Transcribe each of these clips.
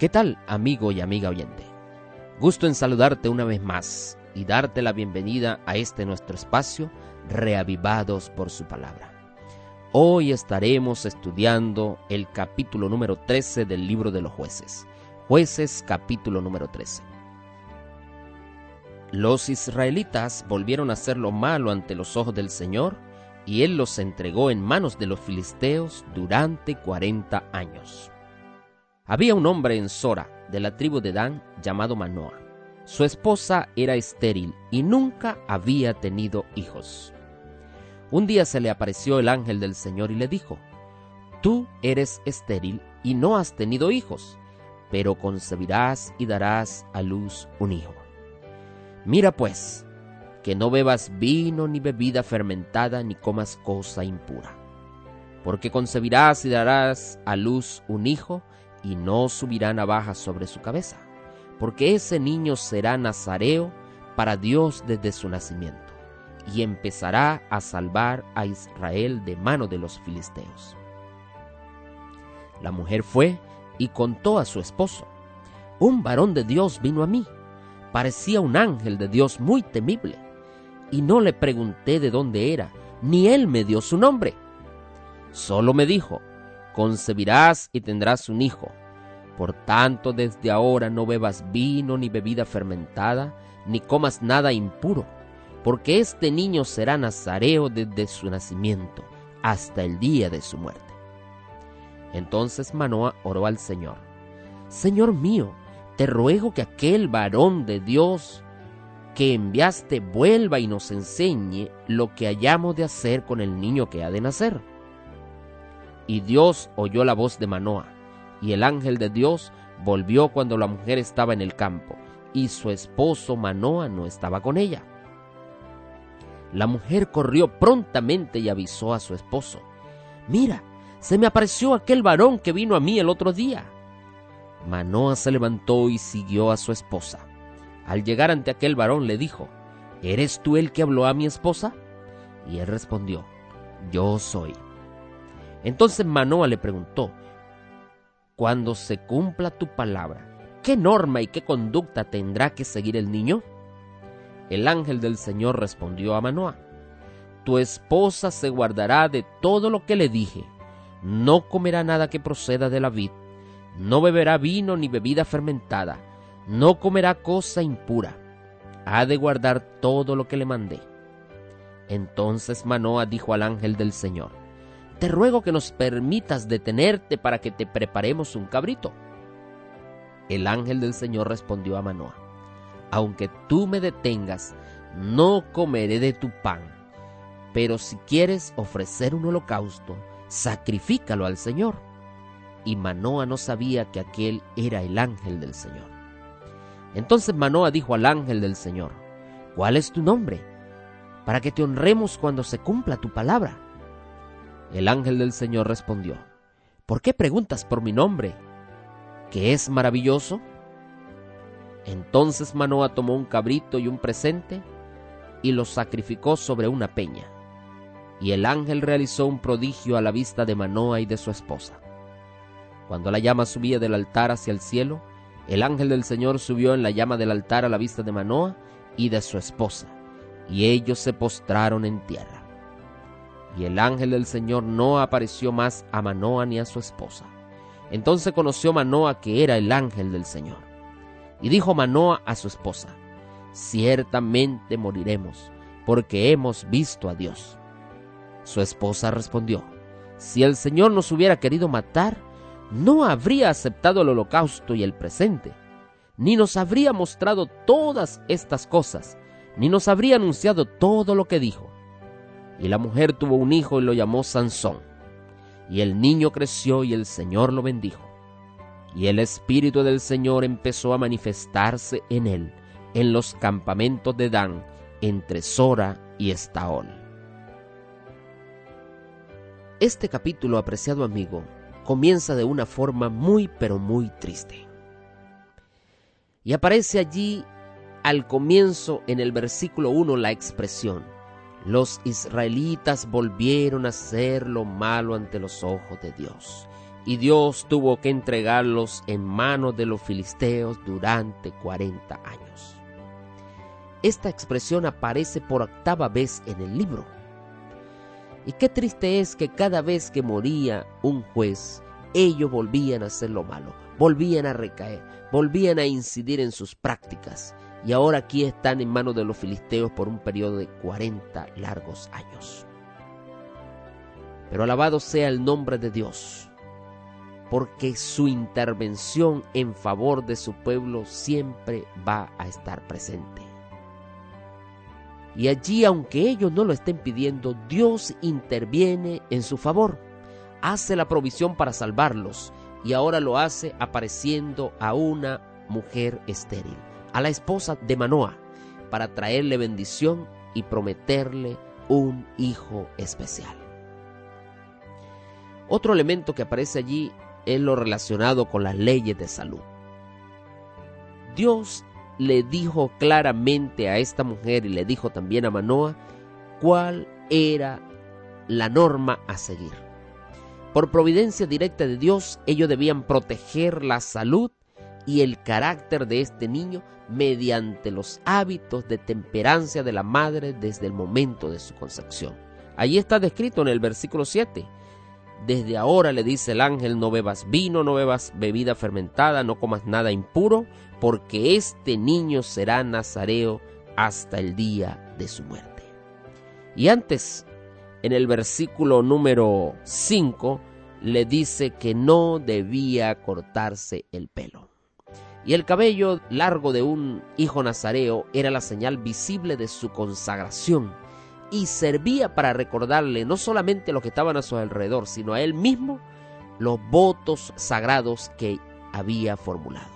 ¿Qué tal, amigo y amiga oyente? Gusto en saludarte una vez más y darte la bienvenida a este nuestro espacio, Reavivados por su palabra. Hoy estaremos estudiando el capítulo número 13 del libro de los Jueces. Jueces, capítulo número 13. Los israelitas volvieron a hacer lo malo ante los ojos del Señor, y Él los entregó en manos de los filisteos durante 40 años. Había un hombre en Sora, de la tribu de Dan, llamado Manoa. Su esposa era estéril y nunca había tenido hijos. Un día se le apareció el ángel del Señor y le dijo: «Tú eres estéril y no has tenido hijos, pero concebirás y darás a luz un hijo. Mira pues, que no bebas vino ni bebida fermentada ni comas cosa impura, porque concebirás y darás a luz un hijo, y no subirá navaja sobre su cabeza, porque ese niño será nazareo para Dios desde su nacimiento, y empezará a salvar a Israel de mano de los filisteos». La mujer fue y contó a su esposo: «Un varón de Dios vino a mí, parecía un ángel de Dios muy temible, y no le pregunté de dónde era, ni él me dio su nombre. Solo me dijo: concebirás y tendrás un hijo. Por tanto, desde ahora no bebas vino ni bebida fermentada, ni comas nada impuro, porque este niño será nazareo desde su nacimiento hasta el día de su muerte». Entonces Manoa oró al Señor: «Señor mío, te ruego que aquel varón de Dios que enviaste vuelva y nos enseñe lo que hayamos de hacer con el niño que ha de nacer». Y Dios oyó la voz de Manoa, y el ángel de Dios volvió cuando la mujer estaba en el campo, y su esposo Manoa no estaba con ella. La mujer corrió prontamente y avisó a su esposo: «Mira, se me apareció aquel varón que vino a mí el otro día». Manoa se levantó y siguió a su esposa. Al llegar ante aquel varón le dijo: «¿Eres tú el que habló a mi esposa?». Y él respondió: «Yo soy». Entonces Manoa le preguntó: «Cuando se cumpla tu palabra, ¿qué norma y qué conducta tendrá que seguir el niño?». El ángel del Señor respondió a Manoa: «Tu esposa se guardará de todo lo que le dije. No comerá nada que proceda de la vid, no beberá vino ni bebida fermentada, no comerá cosa impura. Ha de guardar todo lo que le mandé». Entonces Manoa dijo al ángel del Señor: «Te ruego que nos permitas detenerte para que te preparemos un cabrito». El ángel del Señor respondió a Manoa: «Aunque tú me detengas, no comeré de tu pan, pero si quieres ofrecer un holocausto, sacrifícalo al Señor». Y Manoa no sabía que aquel era el ángel del Señor. Entonces Manoa dijo al ángel del Señor: «¿Cuál es tu nombre? Para que te honremos cuando se cumpla tu palabra». El ángel del Señor respondió: «¿Por qué preguntas por mi nombre, que es maravilloso?». Entonces Manoa tomó un cabrito y un presente y los sacrificó sobre una peña. Y el ángel realizó un prodigio a la vista de Manoa y de su esposa. Cuando la llama subía del altar hacia el cielo, el ángel del Señor subió en la llama del altar a la vista de Manoa y de su esposa, y ellos se postraron en tierra. Y el ángel del Señor no apareció más a Manoa ni a su esposa. Entonces conoció Manoa que era el ángel del Señor. Y dijo Manoa a su esposa: «Ciertamente moriremos, porque hemos visto a Dios». Su esposa respondió: «Si el Señor nos hubiera querido matar, no habría aceptado el holocausto y el presente, ni nos habría mostrado todas estas cosas, ni nos habría anunciado todo lo que dijo». Y la mujer tuvo un hijo y lo llamó Sansón. Y el niño creció y el Señor lo bendijo. Y el Espíritu del Señor empezó a manifestarse en él, en los campamentos de Dan, entre Sora y Estaol. Este capítulo, apreciado amigo, comienza de una forma muy pero muy triste. Y aparece allí al comienzo, en el versículo 1, la expresión: «Los israelitas volvieron a hacer lo malo ante los ojos de Dios, y Dios tuvo que entregarlos en manos de los filisteos durante 40 años. Esta expresión aparece por 8ª vez en el libro. Y qué triste es que cada vez que moría un juez, ellos volvían a hacer lo malo, volvían a recaer, volvían a incidir en sus prácticas, y ahora aquí están en manos de los filisteos por un periodo de 40 largos años. Pero alabado sea el nombre de Dios, porque su intervención en favor de su pueblo siempre va a estar presente. Y allí, aunque ellos no lo estén pidiendo, Dios interviene en su favor, hace la provisión para salvarlos, y ahora lo hace apareciendo a una mujer estéril, a la esposa de Manoa, para traerle bendición y prometerle un hijo especial. Otro elemento que aparece allí es lo relacionado con las leyes de salud. Dios le dijo claramente a esta mujer y le dijo también a Manoa cuál era la norma a seguir. Por providencia directa de Dios, ellos debían proteger la salud y el carácter de este niño mediante los hábitos de temperancia de la madre desde el momento de su concepción. Allí está descrito en el versículo 7. Desde ahora, le dice el ángel, no bebas vino, no bebas bebida fermentada, no comas nada impuro, porque este niño será nazareo hasta el día de su muerte. Y antes, en el versículo número 5, le dice que no debía cortarse el pelo. Y el cabello largo de un hijo nazareo era la señal visible de su consagración, y servía para recordarle no solamente a los que estaban a su alrededor, sino a él mismo los votos sagrados que había formulado.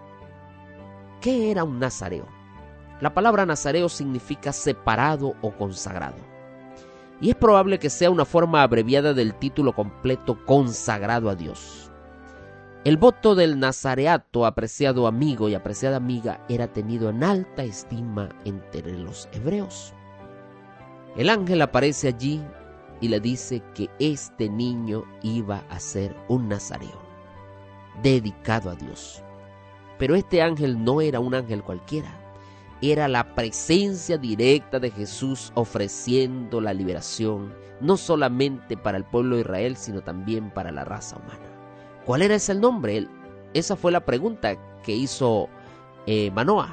¿Qué era un nazareo? La palabra nazareo significa separado o consagrado, y es probable que sea una forma abreviada del título completo consagrado a Dios. El voto del nazareato, apreciado amigo y apreciada amiga, era tenido en alta estima entre los hebreos. El ángel aparece allí y le dice que este niño iba a ser un nazareo, dedicado a Dios. Pero este ángel no era un ángel cualquiera, era la presencia directa de Jesús ofreciendo la liberación, no solamente para el pueblo de Israel, sino también para la raza humana. ¿Cuál era ese nombre? Esa fue la pregunta que hizo Manoa.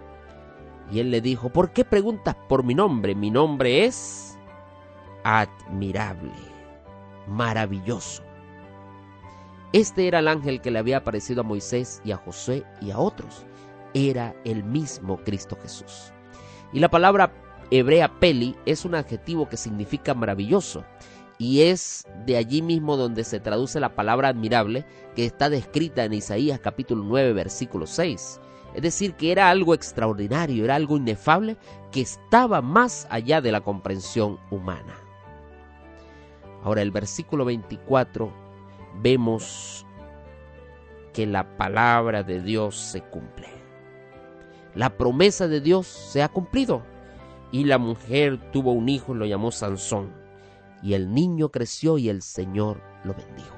Y él le dijo, ¿por qué preguntas por mi nombre? Mi nombre es admirable, maravilloso. Este era el ángel que le había aparecido a Moisés y a Josué y a otros. Era el mismo Cristo Jesús. Y la palabra hebrea peli es un adjetivo que significa maravilloso. Y es de allí mismo donde se traduce la palabra admirable, que está descrita en Isaías capítulo 9, versículo 6. Es decir, que era algo extraordinario, era algo inefable, que estaba más allá de la comprensión humana. Ahora, el versículo 24, vemos que la palabra de Dios se cumple. La promesa de Dios se ha cumplido. Y la mujer tuvo un hijo y lo llamó Sansón. Y el niño creció y el Señor lo bendijo.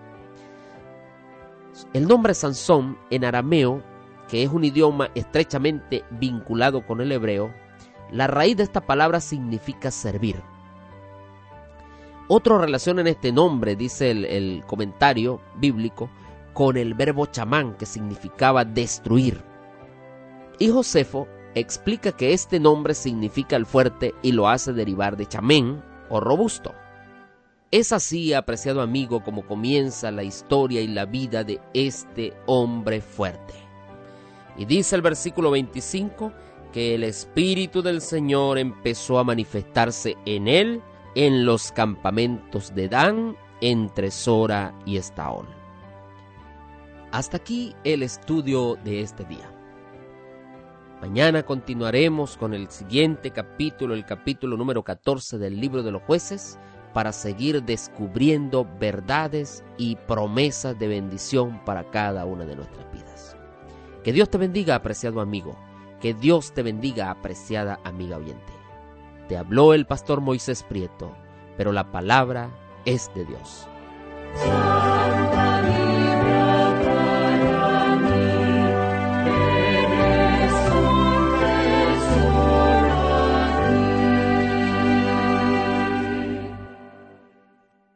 El nombre Sansón en arameo, que es un idioma estrechamente vinculado con el hebreo, la raíz de esta palabra significa servir. Otro relaciona este nombre, dice el comentario bíblico, con el verbo chamán, que significaba destruir. Y Josefo explica que este nombre significa el fuerte y lo hace derivar de chamén o robusto. Es así, apreciado amigo, como comienza la historia y la vida de este hombre fuerte. Y dice el versículo 25 que el Espíritu del Señor empezó a manifestarse en él en los campamentos de Dan, entre Sora y Estaol. Hasta aquí el estudio de este día. Mañana continuaremos con el siguiente capítulo, el capítulo número 14 del libro de los Jueces, para seguir descubriendo verdades y promesas de bendición para cada una de nuestras vidas. Que Dios te bendiga, apreciado amigo. Que Dios te bendiga, apreciada amiga oyente. Te habló el pastor Moisés Prieto, pero la palabra es de Dios.